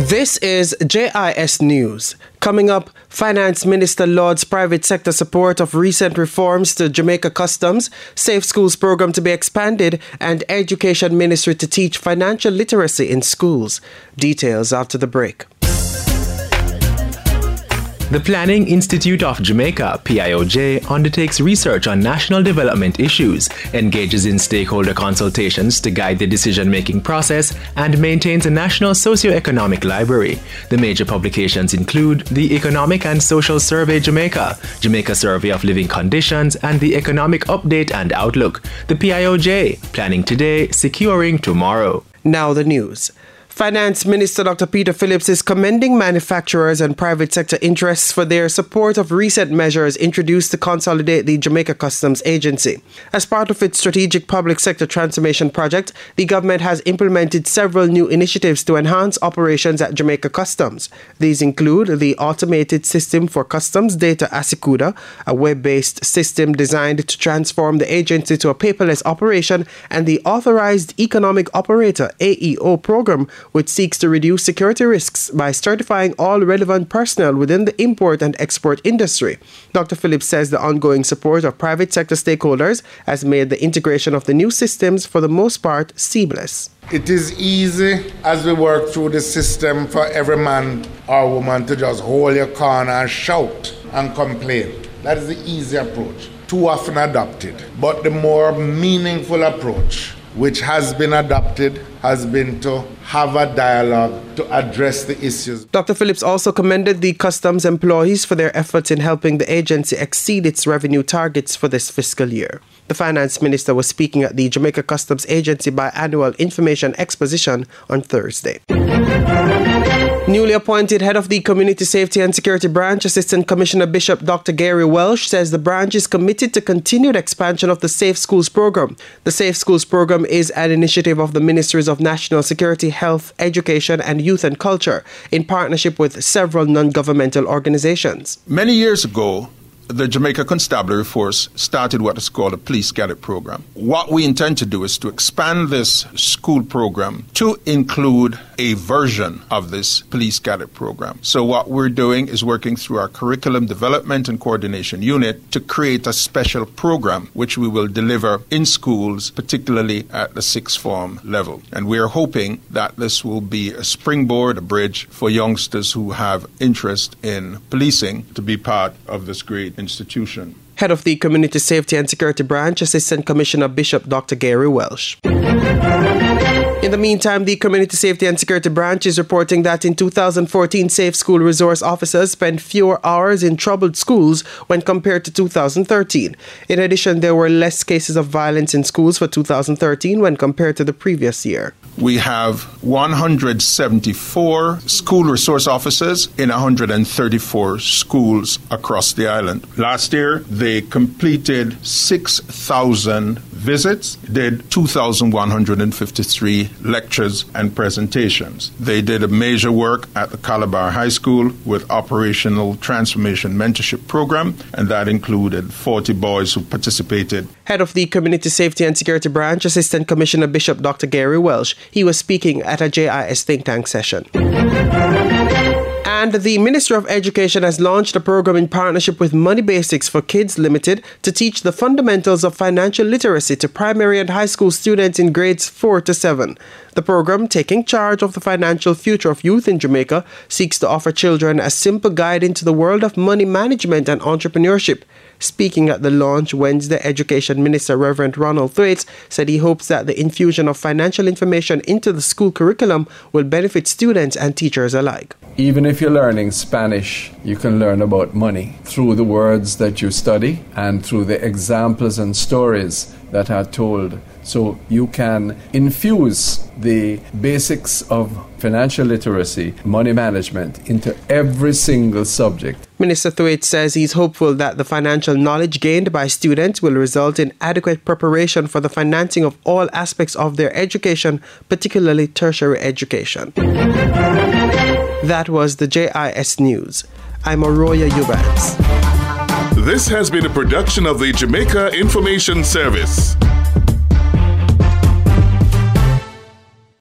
This is JIS News. Coming up, Finance Minister lauds private sector support of recent reforms to Jamaica Customs, Safe Schools program to be expanded, and Education Ministry to teach financial literacy in schools. Details after the break. The Planning Institute of Jamaica, PIOJ, undertakes research on national development issues, engages in stakeholder consultations to guide the decision-making process, and maintains a national socio-economic library. The major publications include the Economic and Social Survey Jamaica, Jamaica Survey of Living Conditions, and the Economic Update and Outlook. The PIOJ, planning today, securing tomorrow. Now the news. Finance Minister Dr. Peter Phillips is commending manufacturers and private sector interests for their support of recent measures introduced to consolidate the Jamaica Customs Agency. As part of its strategic public sector transformation project, the government has implemented several new initiatives to enhance operations at Jamaica Customs. These include the Automated System for Customs Data ASICUDA, a web-based system designed to transform the agency to a paperless operation, and the Authorized Economic Operator AEO program, which seeks to reduce security risks by certifying all relevant personnel within the import and export industry. Dr. Phillips says the ongoing support of private sector stakeholders has made the integration of the new systems for the most part seamless. It is easy as we work through the system for every man or woman to just hold your corner and shout and complain. That is the easy approach, too often adopted. But the more meaningful approach, which has been adopted, has been to have a dialogue to address the issues. Dr. Phillips also commended the customs employees for their efforts in helping the agency exceed its revenue targets for this fiscal year. The Finance Minister was speaking at the Jamaica Customs Agency Biannual Information Exposition on Thursday. Newly appointed head of the Community Safety and Security Branch, Assistant Commissioner Bishop Dr. Gary Welsh, says the branch is committed to continued expansion of the Safe Schools program. The Safe Schools program is an initiative of the Ministries of National Security, Health, Education and Youth and Culture in partnership with several non-governmental organizations. Many years ago, the Jamaica Constabulary Force started what is called a police cadet program. What we intend to do is to expand this school program to include a version of this police cadet program. So what we're doing is working through our curriculum development and coordination unit to create a special program which we will deliver in schools, particularly at the sixth form level. And we're hoping that this will be a springboard, a bridge for youngsters who have interest in policing to be part of this great institution. Head of the Community Safety and Security Branch, Assistant Commissioner Bishop Dr. Gary Welsh. In the meantime, the Community Safety and Security Branch is reporting that in 2014, Safe School resource officers spent fewer hours in troubled schools when compared to 2013. In addition, there were less cases of violence in schools for 2013 when compared to the previous year. We have 174 school resource officers in 134 schools across the island. Last year, they completed 6,000 visits, did 2,153 lectures and presentations. They did a major work at the Calabar High School with Operational Transformation Mentorship Program, and that included 40 boys who participated. Head of the Community Safety and Security Branch, Assistant Commissioner Bishop Dr. Gary Welsh. He was speaking at a JIS think tank session. And the Ministry of Education has launched a program in partnership with Money Basics for Kids Limited to teach the fundamentals of financial literacy to primary and high school students in grades 4 to 7. The program, taking charge of the financial future of youth in Jamaica, seeks to offer children a simple guide into the world of money management and entrepreneurship. Speaking at the launch Wednesday, Education Minister Reverend Ronald Thwaites said he hopes that the infusion of financial information into the school curriculum will benefit students and teachers alike. Even if you're learning Spanish, you can learn about money through the words that you study and through the examples and stories that are told. So you can infuse the basics of financial literacy, money management into every single subject. Minister Thwaites says he's hopeful that the financial knowledge gained by students will result in adequate preparation for the financing of all aspects of their education, particularly tertiary education. That was the JIS News. I'm Arroya Eubanks. This has been a production of the Jamaica Information Service.